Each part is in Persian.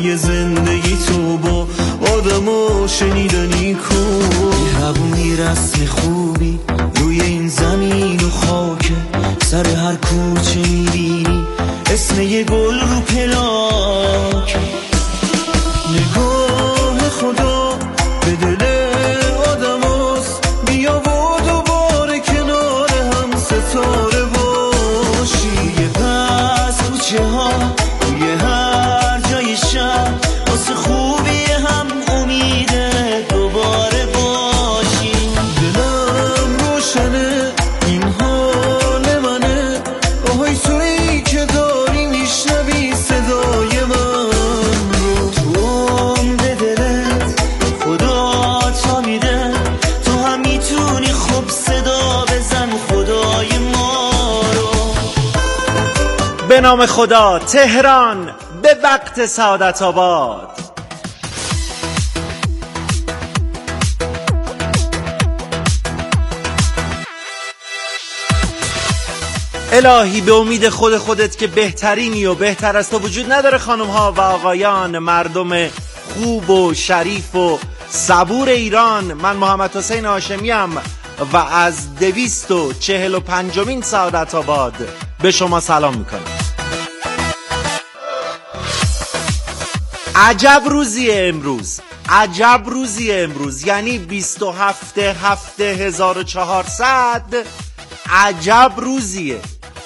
های زندگی تو با آدمو شنیدنی کن. مهربونی رسم خوبی روی این زمین و خاکه، سر هر کوچه میبینی اسم یه گل رو پلاکه. نگاه خدا به دل آدم هست، بیا و دوباره کنار هم ستاره باشی. یه پس کوچه ها توی هر جای شهر واسه خوبی هم امیده دوباره باشی. دلم روشنه این حال منه، آهای تویی که داری میشنوی صدای من رو. تو هم به دلت خدا تا میده، تو هم میتونی خوب صدا بزن خدای ما رو. به نام خدا تهران به وقت سعادت آباد. الهی به امید خودت که بهترینی و بهتر از تو وجود نداره. خانم ها و آقایان، مردم خوب و شریف و صبور ایران، من محمد حسین هاشمیم و از 245مین سعادت آباد به شما سلام میکنم. عجب روزیه امروز، عجب روزیه امروز، یعنی 27/7/1400. عجب روزیه.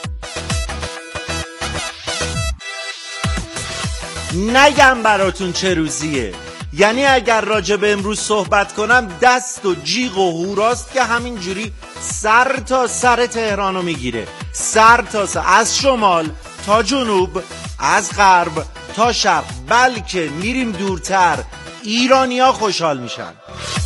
نگم براتون چه روزیه، یعنی اگر راجع به امروز صحبت کنم دست و جیغ و هوراست که همینجوری سر تا سر تهرانو میگیره، سر تا سر، از شمال تا جنوب، از غرب تا شرق، بلکه میریم دورتر، ایرانیا خوشحال میشن.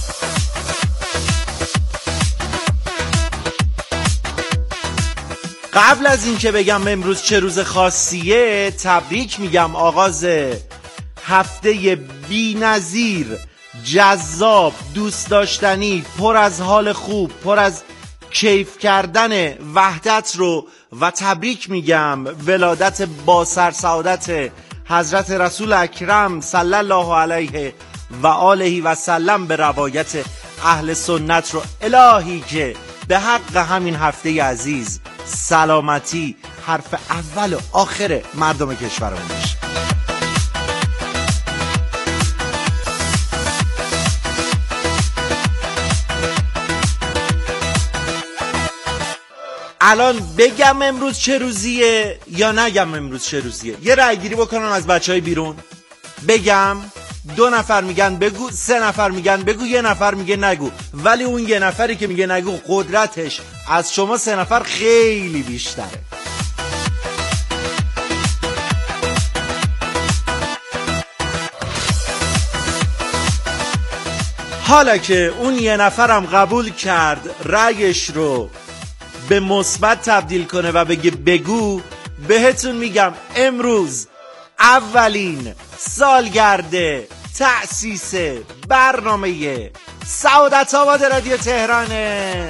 قبل از این که بگم امروز چه روز خاصیه، تبریک میگم. آغاز هفته بی‌نظیر، جذاب، دوست داشتنی، پر از حال خوب، پر از کیف کردن وحدت رو و تبریک میگم ولادت با سرسعادت حضرت رسول اکرم صلی الله علیه و آله و سلم به روایت اهل سنت رو. الهی که به حق همین هفته عزیز سلامتی حرف اول و آخر مردم کشورمون بشه. الان بگم امروز چه روزیه یا نگم امروز چه روزیه؟ یه رأی گیری بکنم از بچهای بیرون. بگم 2 نفر میگن بگو، 3 نفر میگن بگو، 1 نفر میگه نگو. ولی اون 1 نفری که میگه نگو قدرتش از شما 3 نفر خیلی بیشتره. حالا که اون 1 نفرم قبول کرد رأیش رو به مثبت تبدیل کنه و بگه بگو، بهتون میگم امروز اولین سالگرد تأسیس برنامه سعادت آباد رادیو تهرانه.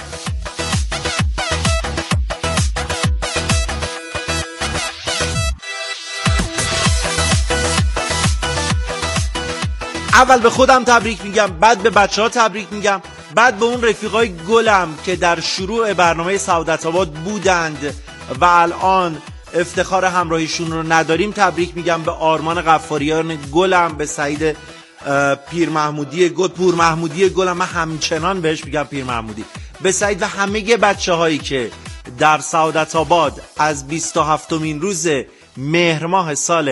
اول به خودم تبریک میگم، بعد به بچه ها تبریک میگم، بعد به اون رفیقای گلم که در شروع برنامه سعادت آباد بودند و الان افتخار همراهیشون رو نداریم تبریک میگم. به آرمان غفاریان گلم، به سعید پور محمودی گلم، من همچنان بهش میگم پیر محمودی، به سعید و همه بچه هایی که در سعادت آباد از 27مین روز مهر ماه سال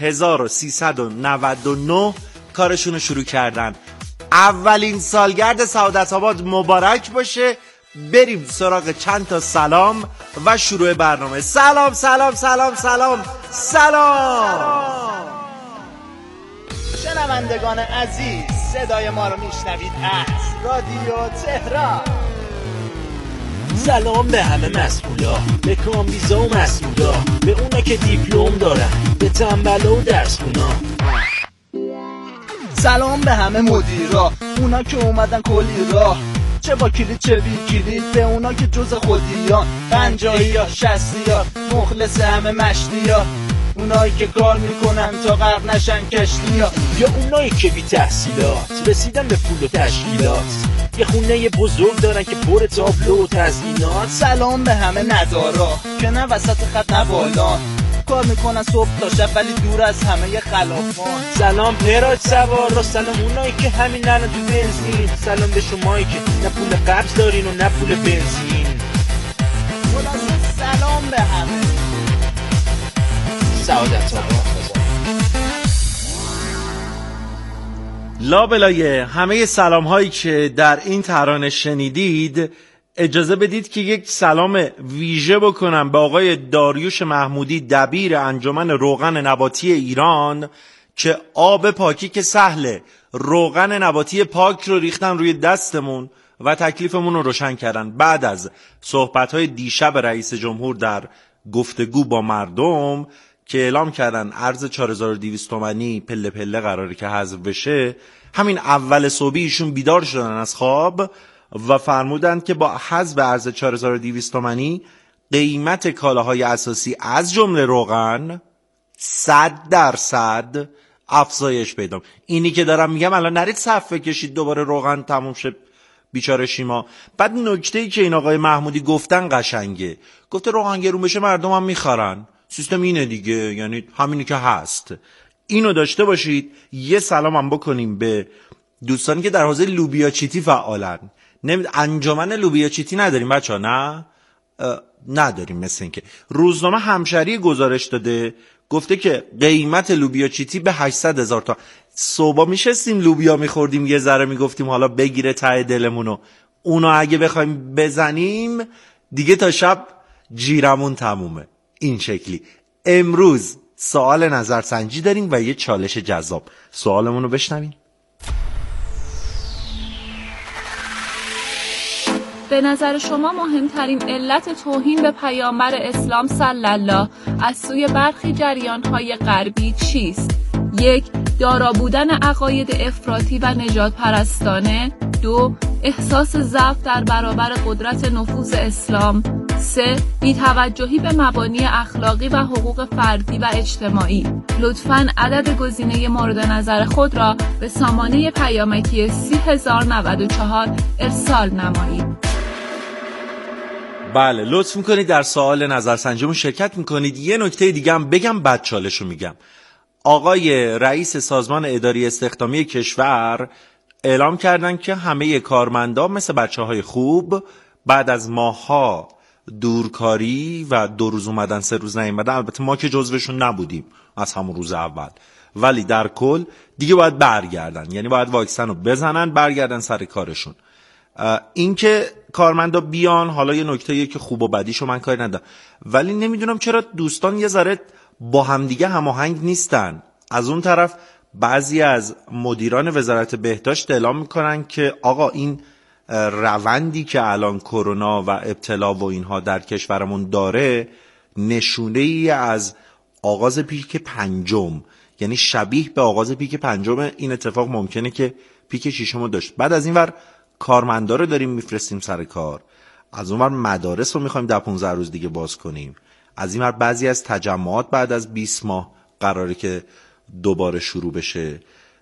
1399 کارشون رو شروع کردن. اولین سالگرد سعادت آباد مبارک باشه. بریم سراغ چند تا سلام و شروع برنامه. سلام سلام سلام سلام سلام. شنوندگان عزیز، صدای ما رو میشنوید از رادیو تهران. سلام به همه مسئولا، به کامبیزا و مسئولا، به اونا که دیپلم دارن، به تنبلا و درس خونا. سلام به همه مدیرا، اونا که اومدن کلی راه، چه با کلید چه بی کلید، به اونا که جز خودیان، 50 یا 60 یا مخلص همه مشتی ها. اونایی که کار میکنن تا غرق نشن کشتیا، یا اونایی که بی تحصیلات رسیدن به پول و تشکیلات، یه خونه بزرگ دارن که پر تابلو و تزیینات. سلام به همه ندارا که نه وسط خط نه بالا، کار میکنن صبح تا شب ولی دور از همه خلافان. سلام پراج سوارا، سلام اونایی که همین الان تو بنزین، سلام به شمایی که نه پول قبض دارین و نه پول بنزین. خلاصه سلام به همه. سعادت آباد. لابلای همه سلام هایی که در این ترانه شنیدید، اجازه بدید که یک سلام ویژه بکنم به آقای داریوش محمودی، دبیر انجمن روغن نباتی ایران، که آب پاکی که سهله، روغن نباتی پاک رو ریختن روی دستمون و تکلیفمون رو روشن کردن. بعد از صحبت‌های دیشب رئیس جمهور در گفتگو با مردم که اعلام کردن ارز 4200 تومانی پله پله قراره که حذف بشه، همین اول صبح ایشون بیدار شدن از خواب و فرمودند که با حذف ارز 4200 تومانی قیمت کالاهای اساسی از جمله روغن 100% افزایش پیدا. اینی که دارم میگم الان نرید صف کشید دوباره روغن تموم شه بیچاره شیما. بعد نکته‌ای که این آقای محمودی گفتن قشنگه، گفته روغن گرون بشه مردم هم میخرن، سیستم اینه دیگه، یعنی همینی که هست. اینو داشته باشید. یه سلام هم بکنیم به دوستانی که در حوزه لوبیا چیتی فعالن. انجمن لوبیا چیتی نداریم بچه‌ها؟ نه نداریم. مثل این که روزنامه همشهری گزارش داده، گفته که قیمت لوبیا چیتی به 800,000 تا. صبح میشستیم لوبیا میخوردیم یه ذره میگفتیم حالا بگیره ته دلمونو، اونو اگه بخوایم بزنیم دیگه تا شب جیرمون تمومه. این شکلی. امروز سوال نظرسنجی داریم و یه چالش جذاب. سوالمون رو بشنویم. به نظر شما مهمترین علت توهین به پیامبر اسلام صلی الله از سوی برخی جریان‌های غربی چیست؟ 1. دارا بودن عقاید افراطی و نجات پرستانه. 2. احساس ضعف در برابر قدرت نفوذ اسلام. 3. بی‌توجهی به مبانی اخلاقی و حقوق فردی و اجتماعی. لطفاً عدد گزینه مورد نظر خود را به سامانه پیامکی 30094 ارسال نمایید. بله، لطف میکنید در سوال نظرسنجیمون شرکت میکنید. یه نکته دیگه هم بگم بعد چالشو میگم. آقای رئیس سازمان اداری استخدامی کشور اعلام کردن که همه کارمندا مثل بچه‌های خوب بعد از ماه‌ها دورکاری و 2 روز اومدن 3 روز نیومدن، البته ما که جزوشون نبودیم از همون روز اول، ولی در کل دیگه باید برگردن، یعنی باید واکسن رو بزنن برگردن سر کارشون. این که کارمندا بیان، حالا یه نکته‌ایه که خوب و بدیشو من کاری ندارم، ولی نمیدونم چرا دوستان یه ذره با همدیگه هماهنگ نیستن. از اون طرف بعضی از مدیران وزارت بهداشت اعلام میکنن که آقا این روندی که الان کرونا و ابتلا و اینها در کشورمون داره نشونه ای از آغاز پیک 5، یعنی شبیه به آغاز پیک 5 این اتفاق ممکنه که پیک 6 داشت. بعد از این ور کارمندا رو داریم میفرستیم سر کار، از اون ور مدارس رو میخوایم 10-15 روز دیگه باز کنیم، از این ور بعضی از تجمعات بعد از 20 ماه قراره که دوباره شروع بشه.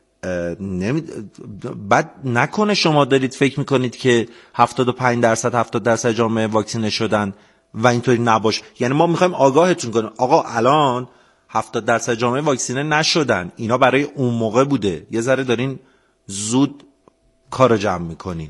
بعد نکنه شما دارید فکر میکنید که 75% جامعه واکسینه شدن و اینطوری نباش. یعنی ما میخوایم آگاهتون کنیم آقا الان 70% جامعه واکسینه نشدن، اینا برای اون موقع بوده، یه ذره دارین زود کارو جمع میکنین.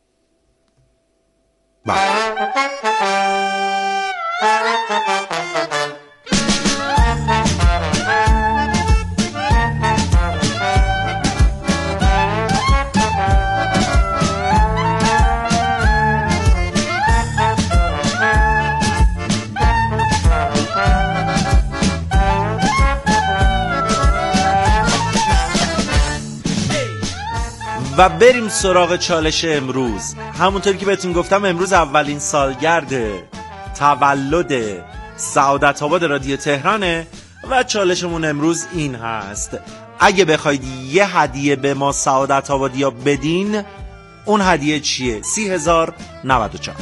و بریم سراغ چالش امروز. همونطوری که بهتون گفتم امروز اولین سالگرد تولد سعادت آباد رادیو تهرانه و چالشمون امروز این هست: اگه بخواید یه هدیه به ما سعادت آبادیا بدین، اون هدیه چیه؟ 30,094.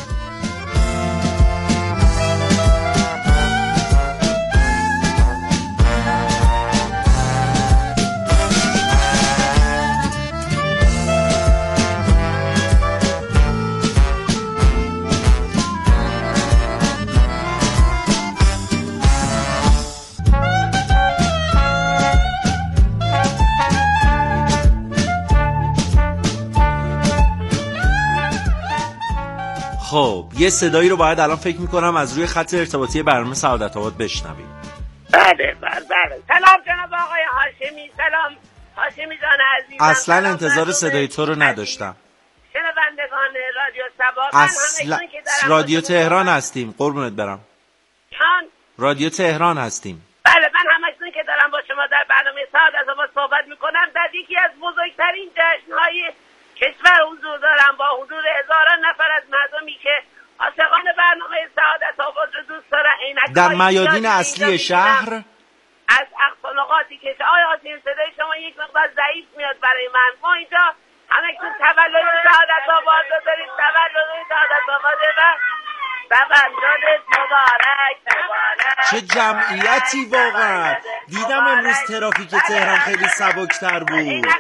یه صدایی رو باید الان فکر میکنم از روی خط ارتباطی برنامه سعادت آباد بشنویم. بله. سلام جناب آقای هاشمی. سلام هاشمی جان عزیزم. اصلا انتظار صدای تو رو نداشتم. شنوندگان رادیو سبا، اصلا رادیو تهران هستیم قربونت برم. رادیو تهران هستیم. بله، من همکنون که دارم با شما در برنامه سعادت آباد صحبت میکنم در یکی از بزرگترین جشن‌های کشور حضور دارم با حضور هزاران نفر از مردمی که عاشقان برنامه سعادت آباد رو دوست دارن. در میادین اصلی شهر از اقصا نقاطی که آیا هاشمی صدای شما یک مقدار ضعیف میاد برای من. ما اینجا همکنون تولد سعادت آباد رو داریم. تولد سعادت آباد و تولدت مبارک. چه جمعیتی واقعا. دیدم امروز ترافیک تهران خیلی سبکتر بود.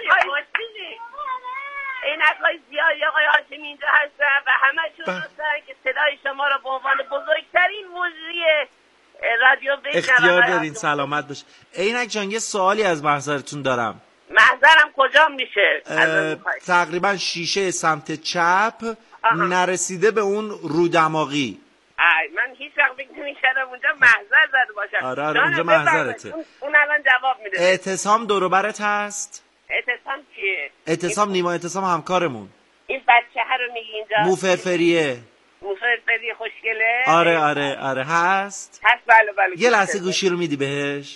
عینک‌های زیادی آقای هاشمی اینجا هستن و همه‌شون دوستن که صدای شما رو به عنوان بزرگترین مجری رادیو بشنون. اختیار دارین، سلامت باش. عینک جان یه سوالی از محضرتون دارم. محضرم کجا میشه؟ تقریبا شیشه سمت چپ نرسیده به اون رودماغی. من هیچ وقت فکر نمی‌کردم اونجا محضر زده باشم. آره اونجا محضرته. اون الان جواب میده. اعتصام دور و برت هست؟ اعتصام کیه؟ اعتصام نیما اعتصام همکارمون. این بچه ها رو میگی اینجا؟ موفرفریه. موفرفری خوشگله؟ آره هست. بله. یه لحظه گوشی رو میدی بهش؟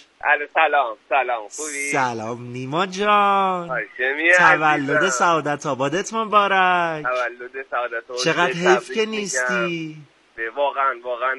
سلام خوبی؟ سلام نیما جان. هاشمی تولد سعادت آبادت مبارک. تولد سعادت آباد. چقدر حیف که نیستی. واقعا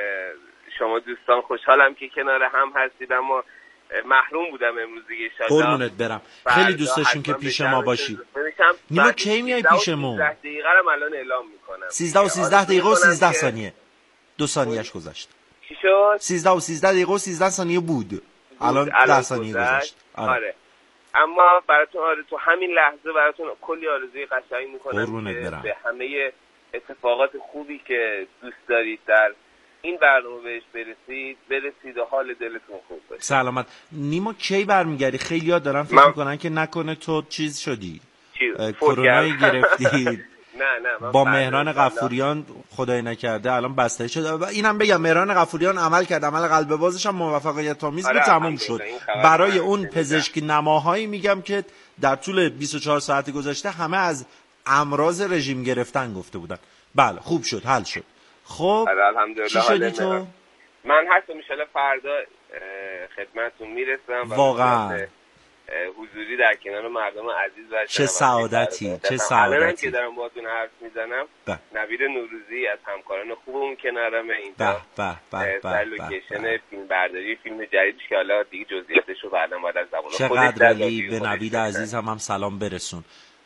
شما دوستان خوشحالم که کنار هم هستید، اما محروم بودم امروز دیگه. قربونت برم. خیلی دوست داشتیم که پیش ما باشی. نیما کی میای پیشمون؟ 13 دقیقه رو الان اعلام میکنم. 13 و 13 دقیقه و 13 ثانیه. 2 ثانیه‌اش گذشت. چی شد؟ 13 و 13 دقیقه و 13 ثانیه بود. الان 10 ثانیه گذشت. آره. اما براتون تو همین لحظه براتون کلی آرزوی قشنگ میکنم که به همه اتفاقات خوبی که دوست دارید در این برنامه بهش برسید و حال دلتون خوب باشه. سلامت. نیما کی برمیگردی؟ خیلی‌ها دارن فکر میکنن که نکنه تو چیز شدی، کرونایی گرفتی. نه با مهران غفوریان خدای نکرده الان بسته شده. و اینم بگم مهران غفوریان عمل کرد، عمل قلب بازش هم موفقیت آمیز بود، تموم شد. برای اون پزشک نماهایی میگم که در طول 24 ساعت گذشته همه از امراض رژیم گرفتن گفته بودن. بله خوب شد، حل شد. خب چی شدی تو؟ من هستم ان شاءالله فردا خدمتتون میرسم واقعا حضوری در کنار مردم عزیز و چه سعادتی. الان که دارم باهاتون حرف میزنم نوید نوروزی از همکاران خوبمون کنارمه اینجا. در لوکیشن فیلم برداری فیلم جدیدش که حالا دیگه جزئیاتش رو بعداً باید از زبان خودش ولی به نوید عزیز هم سلام برسون.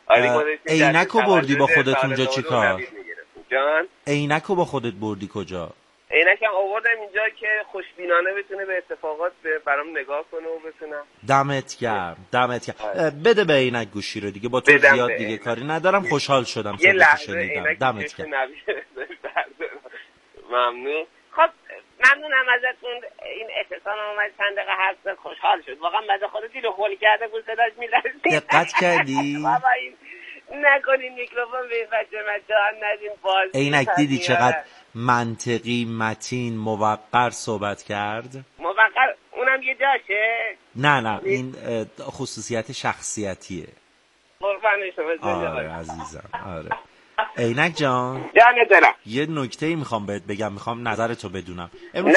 عینکو بردی با خودت اونجا چیکار؟ جان عینکو با خودت بردی کجا؟ عینکم آوردم اینجا که خوشبینانه بتونه به اتفاقات برام نگاه کنه و بتونم. دمت گرم. بده به عینک گوشی رو دیگه، با تو زیاد دیگه کاری ندارم. خوشحال شدم که شنیدم. دمت گرم. ممنون. خب ممنونم ازتون. این احسان اومد چند دقیقه حرف خوشحال شد. واقعا بعد خودت دیلو خول کرده بود، صداش میلرزید. دقت کردی؟ بابا این نکنین میکروفون به این بچه جان ندین باز. عینک دیدی چقدر منطقی متین موقر صحبت کرد؟ موقر اونم یه جاشه؟ نه این خصوصیت شخصیتیه. قربان شما. آره عزیزم. آره عینک جان دارم. یه نکته‌ای میخوام بهت بگم، میخوام نظرتو بدونم. امروز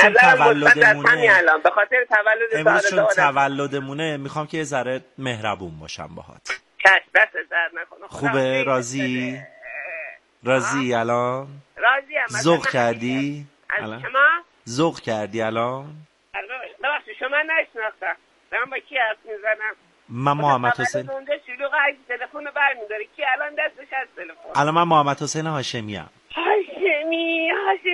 چون تولدمونه میخوام که یه ذره مهربون باشم باهات. خوبه؟ راضی الان؟ راضیم. ذوق کردی؟ الان شما؟ ذوق کردی الان؟ ببخشید شما نشناختم. من با کی حرف میزنم؟ من محمد حسین. اونجا شلوغ هست، تلفن برمی‌داره. کی الان دستش از تلفن؟ الان من محمد حسین هاشمی ام. هاشمی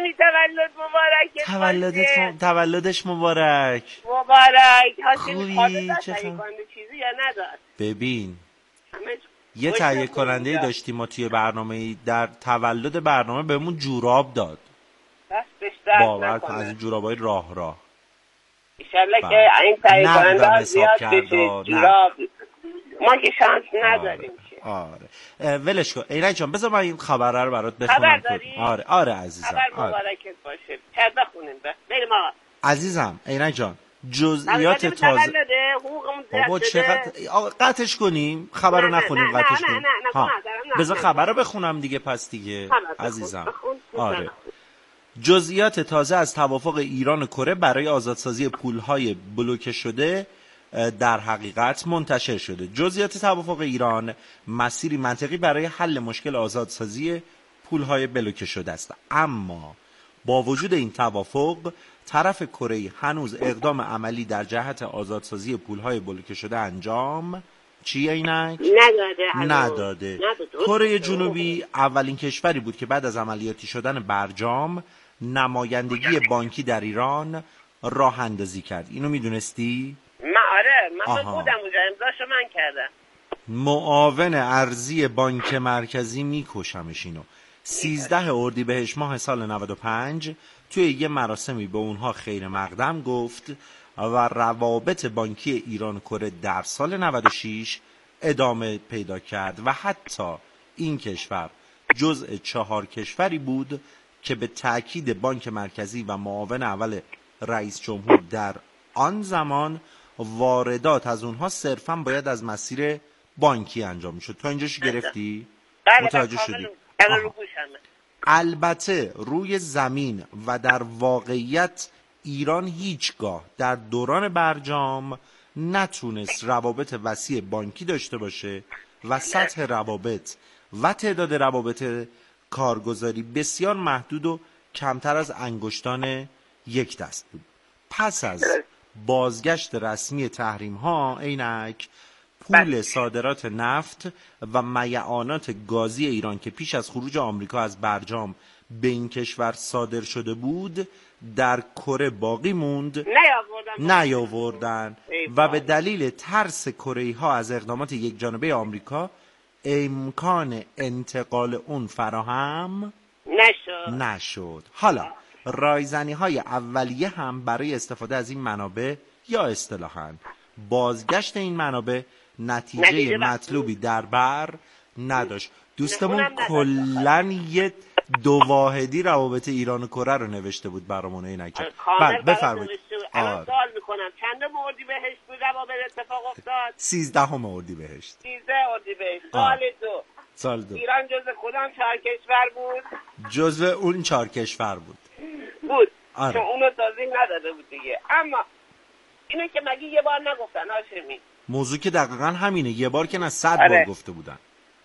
تولد مبارک. تولدش مبارک. هاشمی خالص چیزی یا نداشت؟ ببین یه تهیه کننده داشتیم ما توی برنامه، در تولد برنامه بهمون جوراب داد. باور کن از این جورابای راه ایشالله که این تهیه کننده زیاد بشه. جوراب ما که شانس نداریم که. آره ولش کن عینک جان، بذار من این خبر رو برات بخونم. خبر داری؟ آره عزیزم. خبر مبارکت باشه. چند بخونیم بریم آقا. عزیزم عینک جان، جزئیات تازه بابا چقدر قطعش کنیم خبر رو نخونیم قطعش کنیم. بذار خبر رو بخونم دیگه پس دیگه عزیزم. آره جزئیات تازه از توافق ایران و کره برای آزادسازی پول‌های بلوکه شده در حقیقت منتشر شده. جزئیات توافق ایران مسیری منطقی برای حل مشکل آزادسازی پول‌های بلوکه شده است، اما با وجود این توافق طرف کره هنوز اقدام عملی در جهت آزادسازی پول‌های بلوکه شده انجام چیه اینک؟ نداده. کره جنوبی اولین کشوری بود که بعد از عملیاتی شدن برجام نمایندگی بانکی در ایران راه اندازی کرد. اینو میدونستی؟ من بودم اونجا، امضاشو من کردم. معاون ارضی بانک مرکزی میکشمش اینو. 13 اردیبهشت ماه سال 95 توی یه مراسمی به اونها خیر مقدم گفت و روابط بانکی ایران و کره در سال 96 ادامه پیدا کرد و حتی این کشور جزء 4 کشوری بود که به تأکید بانک مرکزی و معاون اول رئیس جمهور در آن زمان واردات از اونها صرفا باید از مسیر بانکی انجام میشد. تا اینجاش گرفتی؟ متوجه شدی؟ البته روی زمین و در واقعیت ایران هیچگاه در دوران برجام نتونست روابط وسیع بانکی داشته باشه و سطح روابط و تعداد روابط کارگزاری بسیار محدود و کمتر از انگشتان یک دست بود. پس از بازگشت رسمی تحریم ها عینک پول صادرات نفت و میعانات گازی ایران که پیش از خروج آمریکا از برجام به این کشور صادر شده بود در کره باقی موند، نیاوردن و به دلیل ترس کره‌ای ها از اقدامات یکجانبه آمریکا امکان انتقال اون فراهم نشد. حالا رایزنی های اولیه هم برای استفاده از این منابع یا اصطلاحاً بازگشت این منابع نتیجه مطلوبی در بر نداشت. دوستمون کلن یه دو واحدی روابط ایران و کره رو نوشته بود برامون اینکه. بله بفرمایید. سوال میکنم چند اردیبهشت بود روابط اتفاق افتاد؟ 13 اردیبهشت. 13 اردیبهشت. سال 2. ایران جزء کدام 4 کشور بود؟ جزء اون 4 کشور بود. چون اونو توضیح نداده بود دیگه. اما اینو که مگه یه بار نگفتن هاشمی؟ موضوع که دقیقاً همینه، یه بار که نه 100 بار گفته بودن.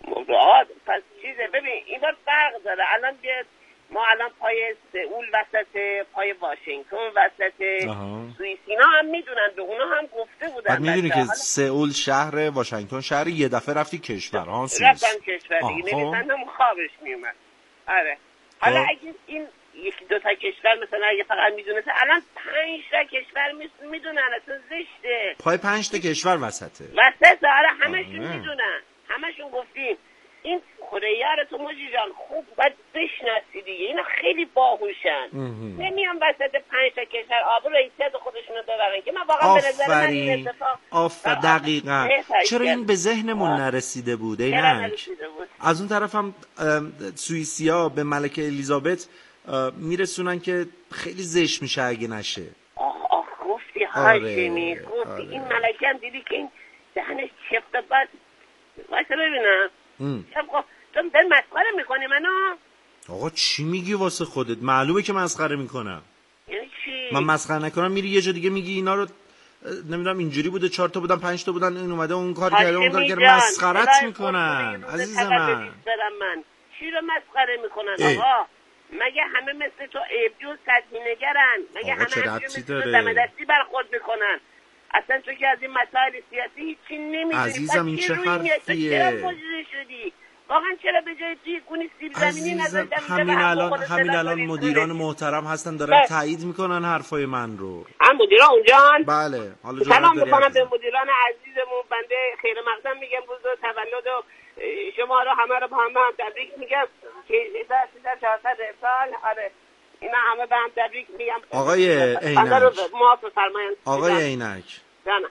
پس چیزه ببین این بار فرق داره. الان ما الان پای سئول وسط، پای واشنگتن وسط، سوئیس اینا هم میدونن، به اونا هم گفته بودن. بعد میدونی که سئول شهر، واشنگتن شهر، یه دفعه رفتی کشور ها سوئیس. رفتن کشور دیگه نمیدونم خوابش میومد. آره حالا اگه این یکی دو تا کشور مثلا اگه فقط میدونسته، الان 5 تا کشور میدونن، اصلا زشته. پای 5 تا کشور وسطه. آره همشون میدونن، همشون گفتیم. این کره رو تو موجی جان خوب باید بشناسی دیگه، اینا خیلی باهوشن. نمیان وسط 5 تا کشور آبرو رئیسیت خودشونو ببرن که من واقعا به نظر من این اتفاق دقیقاً. چرا این به ذهنمون نرسیده بود اینک؟ از اون طرف هم سوئیسیا به ملکه الیزابت میرسونن که خیلی زشت میشه اگه نشه. گفتی هاشمی، گفتی این ملکه هم دیدی که این دهنش چفت بس. واسه ببینم تو مسخره میکنی منو؟ آقا چی میگی واسه خودت؟ معلومه که مسخره میکنم. یعنی چی؟ من مسخره نکنم میری یه جا دیگه میگی اینا رو نمیدونم اینجوری بوده، 4 تا بودن 5 تا بودن، این اومده اون کار کرده اون کار کرده، مسخرت میکنن عزیز من. چی رو مسخره میکنن آقا؟ مگه همه مثل تو عیبجوز تدمینگرن؟ مگه همه مثل دم دستی برخورد میکنن؟ اصلا تو که از این مسائل سیاسی هیچی نمیدونی. عزیزم این چه حرفیه؟ چرا مجری شدی؟ واقعا چرا به جای توی گونی سیب زمینی نذاشتم؟ همین الان مدیران محترم هستن دارن تایید میکنن حرفای من رو. مدیران اونجان؟ بله. حالا سلام میکنم به مدیران عزیزمون، بنده خیر مقدم میگم روز تولد و شما رو همه رو با هم تبریک میگم که 400 سال. آره اینا همه به هم تبریک میگم. آقای عینک، آقای عینک،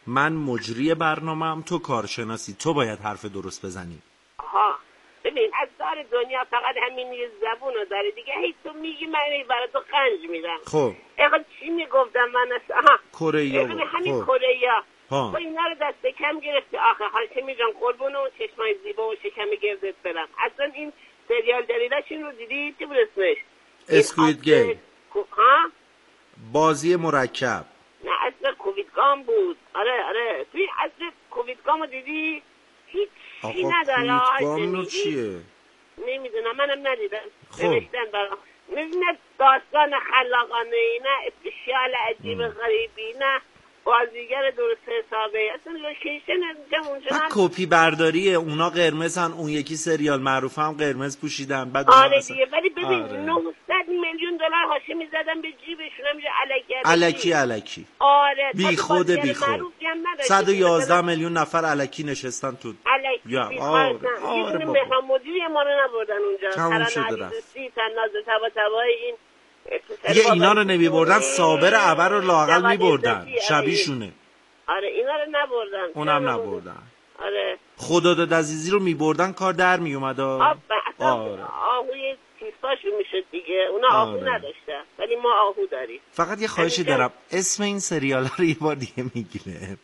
من مجری برنامه‌ام، تو کارشناسی، تو باید حرف درست بزنی. آها ببین از دار دنیا فقط همین یه زبونو داره دیگه. هی تو میگی من برای تو خنج میدم. خب اگه چی میگفتم من آها کره. همین خب. کره ها. تو اینا رو دست کم گرفتی آخه. هاشمی جان قربون و چشمای زیبا و شکم گردت برم. اصلا این سریال جدیدشون رو دیدی؟ چی بود اسمش؟ اسکوید گیم. ها؟ بازی مرکب. نه اصلا کوویدگام بود. آره توی اصلا کوویدگام رو دیدی؟ هیچ چی نداره. کوویدگام رو چیه؟ نمیدونم منم ندیدم. خب. نوشتن برام نه داستان خلاقانه ای، نه اسپشیال عجیب غریبی، نه بازیگر درست حسابه. اصلا لوکیشن اونجا کپی برداریه. اونا قرمزن، اون یکی سریال معروف هم قرمز پوشیدن. بعد آره دیگه. ولی ببین 900 میلیون دلار هاشمی زدن به جیبشون همینجا الکی. آره بی خود 111 میلیون نفر الکی نشستن تو الکی. آره مهران مدیری ما رو نبردن اونجا. تموم شده رفت. تناز تبای این دیگه اینا رو نمیبردن، صابر عبر رو لااقل میبردن، شبیشونه. آره اینا رو نبردن. اونم نبردن. آره خداداد عزیزی رو میبردن کار در میومد. آره آهوی تیستاشو میشد دیگه. اونا آهو نداشتن ولی ما آهو داریم. فقط یه خواهشی دارم، اسم این سریال رو یه بار دیگه میگیره.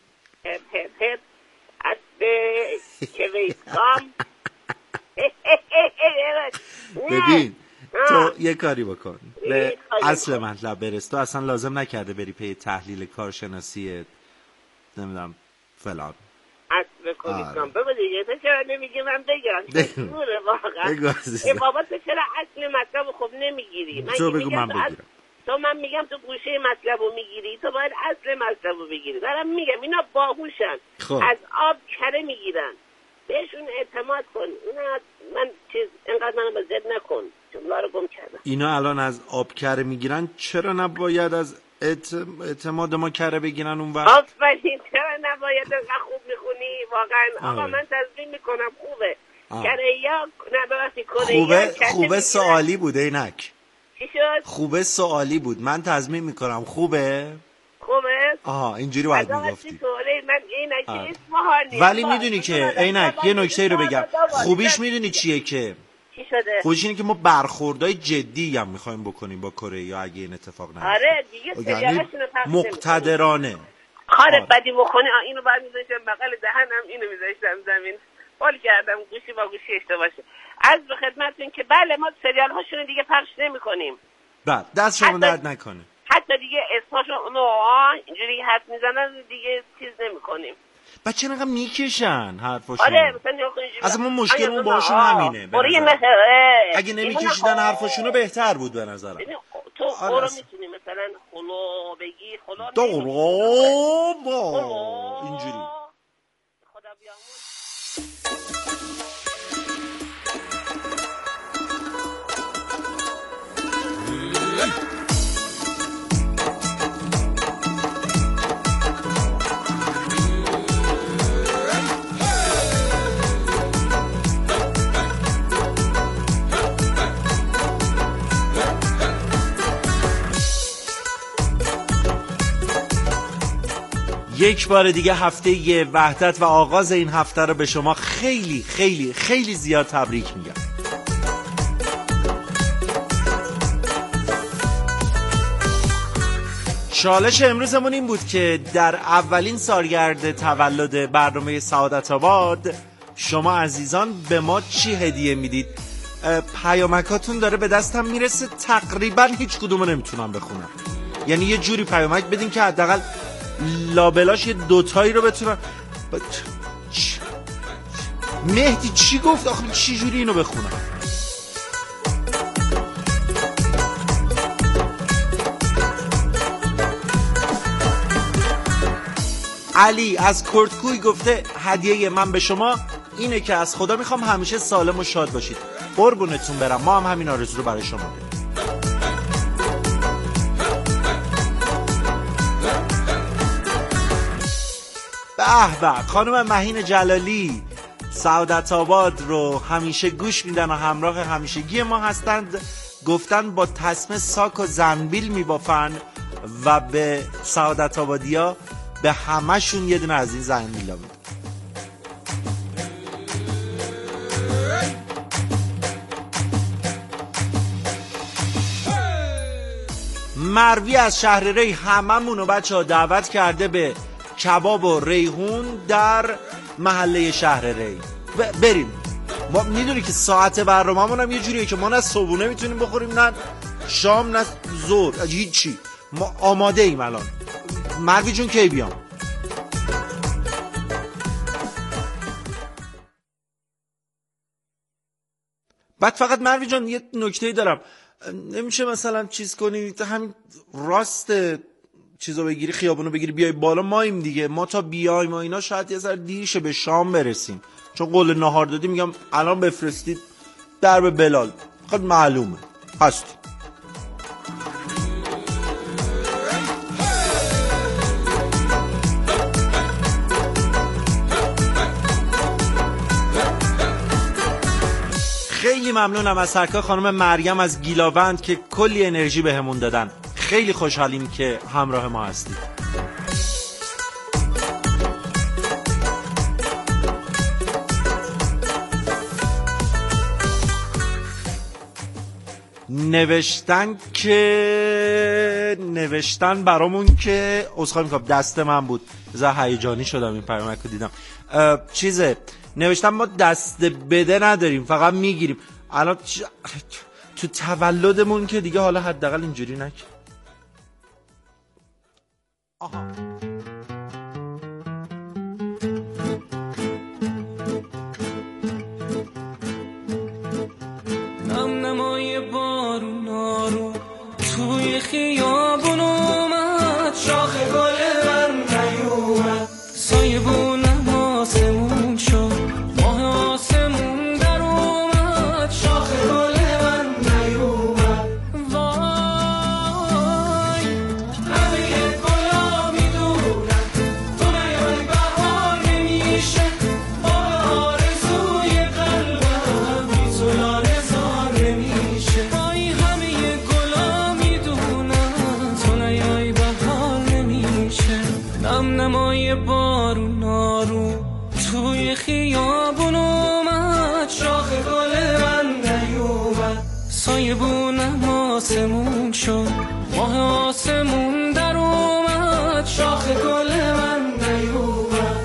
ببین تو یه کاری بکن، به اصل مطلب برس. تو اصلا لازم نکرده بری پی تحلیل کارشناسی نمیدونم فلان. اصل کوویدگام بابا دیگه. تو چرا نمیگی من بگم؟ دوره واقعا. بابا تو چرا اصل مطلب خوب نمیگیری؟ تو بگو من بگیرم. من میگم تو گوشه مطلبو میگیری، تو باید اصل مطلبو بگیری. دارم میگم اینا باهوشن. از آب کره میگیرن، بهشون اعتماد کن. اینا من اینقدر منو با زد نکن، جمله رو گم کردم. اینا الان از آب کره میگیرن، چرا نباید از اعتماد ما کره بگیرن اون وقت؟ آفرین. چرا نباید؟ انقدر خوب میخونی واقعا. آقا من تضمین میکنم خوبه. کره یا نباید خوبه سوالی بود اینک. چی شد؟ خوبه سوالی بود. من تضمین میکنم خوبه. آها اینجوری باید میگفتی. ولی میدونی که عینک یه نکته رو بگم، خوبیش میدونی چیه که چی شده؟ خوبیش اینه که ما برخوردای جدی هم میخوایم بکنیم با کره یا اگه این اتفاق نیفته. آره دیگه سریالاشونو مقتدرانه. کار بدی بکنه اینو بعد میذاشتم بغل دهنم، اینو میذاشتم زمین، حال کردم گوشی با گوشی اشتباهه. عرض به خدمتتون که بله ما سریال هاشونو دیگه پخش نمی‌کنیم. بله دست شما درد نکنه. حتی دیگه اسمشون اینجوری حرف میزنن دیگه چیز نمی‌کنیم. بچه نقدر میکشن حرفاشون. آره مثلا اصلا ما مشکلمون باشون همینه. اگه نمیکشیدن حرفاشونو بهتر بود به نظرم. تو برو میتونی مثلا خلو بگی، خلو اینجوری. خدا بیامرز. یک بار دیگه هفته وحدت و آغاز این هفته رو به شما خیلی خیلی خیلی زیاد تبریک میگم. چالش امروزمون این بود که در اولین سالگرد تولد برنامه سعادت آباد شما عزیزان به ما چی هدیه میدید؟ پیامکاتون داره به دستم میرسه، تقریبا هیچ کدومو نمیتونم بخونم. یعنی یه جوری پیامک بدین که حداقل لابلاش یه دوتایی رو بتونم. مهدی چی گفت؟ آخه چی جوری اینو بخونم؟ علی از کرتکوی گفته هدیه من به شما اینه که از خدا میخوام همیشه سالم و شاد باشید. قربونتون برم، ما هم همین آرزو رو برای شما داریم. به به، خانم مهین جلالی سعادت آباد رو همیشه گوش میدن و همراه همیشگی ما هستند. گفتن با تسمه ساک و زنبیل میبافن و به سعادت آبادیا به همشون یه دونه از این زن میلا میدم. مروی از شهر ری هممونو بچه‌ها دعوت کرده به کباب و ریحون در محله شهر ری. بریم. ما میدونی که ساعت برنامه‌مون هم یه جوریه که ما نه صبحونه میتونیم بخوریم نه شام نه ظهر، هیچی. ما آماده ایم الان. مروی جون کی بیام؟ بعد فقط مروی جان یه نکته‌ای دارم، نمیشه مثلا چیز کنی همین راست چیزو بگیری خیابونو بگیری بیای بالا ماییم دیگه، ما تا بیایم و اینا شاید یه ذره دیر شه به شام برسیم، چون قول نهار دادی میگم الان بفرستید درب بلال خود معلومه هست. خیلی ممنونم از سرکار خانم مریم از گیلاوند که کلی انرژی بهمون دادن. خیلی خوشحالیم که همراه ما هستید. نوشتن برامون که عذرخواهی میکنم دست من بود، زه هیجانی شدم این پیامک رو دیدم. نوشتن ما دست بده نداریم، فقط میگیریم. الان تو تولدمون که دیگه حالا حداقل اینجوری نکن. آها نم نمای بارون آرو توی خیابون اومد، شاخ گل من نیومد، سایه بونم آسمون شد، ماه آسمون در اومد، شاخ گل من نیومد. وای همه گلا میدونم تو نیای بهار نمیشه، آرزوی قلبم بی تو لارزار نمیشه. وای همه گلا میدونم تو نیای بهار نمیشه. نم نمای بارون آرو توی خیابون اومد، شاخ گل من نیومد، سایه بونم آسمون شد، ماه آسمون در اومد، شاخ گل من نیومد.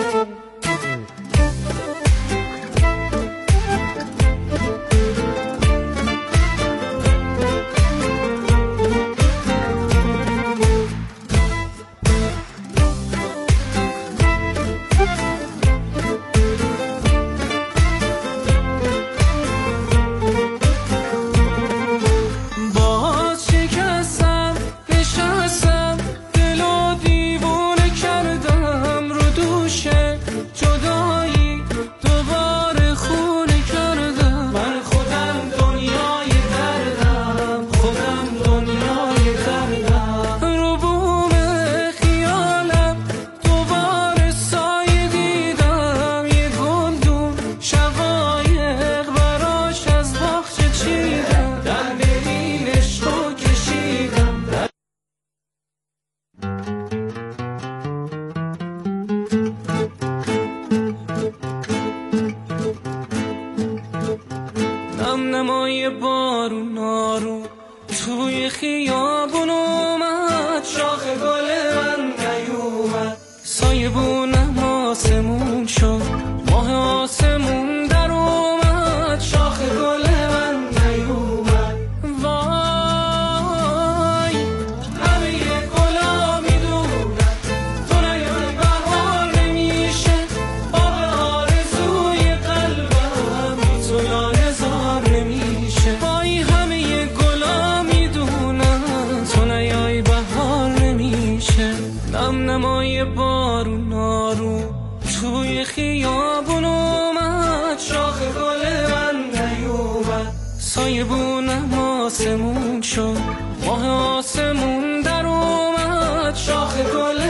نمای بارون آرو توی خیابون اومد، شاخ گل من نیومد، سایه بونم آسمون شد، ماه آسمون در اومد، شاخ گل من نیومد. وای همه گلا میدونم تو نیای بهار نمیشه، آب آرزوی قلبم بی تو لارزار نمیشه. وای همه گلا میدونم تو نیای بهار نمیشه. نم نمای بارون آرو توی خیابون اومد، شاخ گل من نیومد، سایه بونم آسمون شد، ماه آسمون در اومد، شاخ گل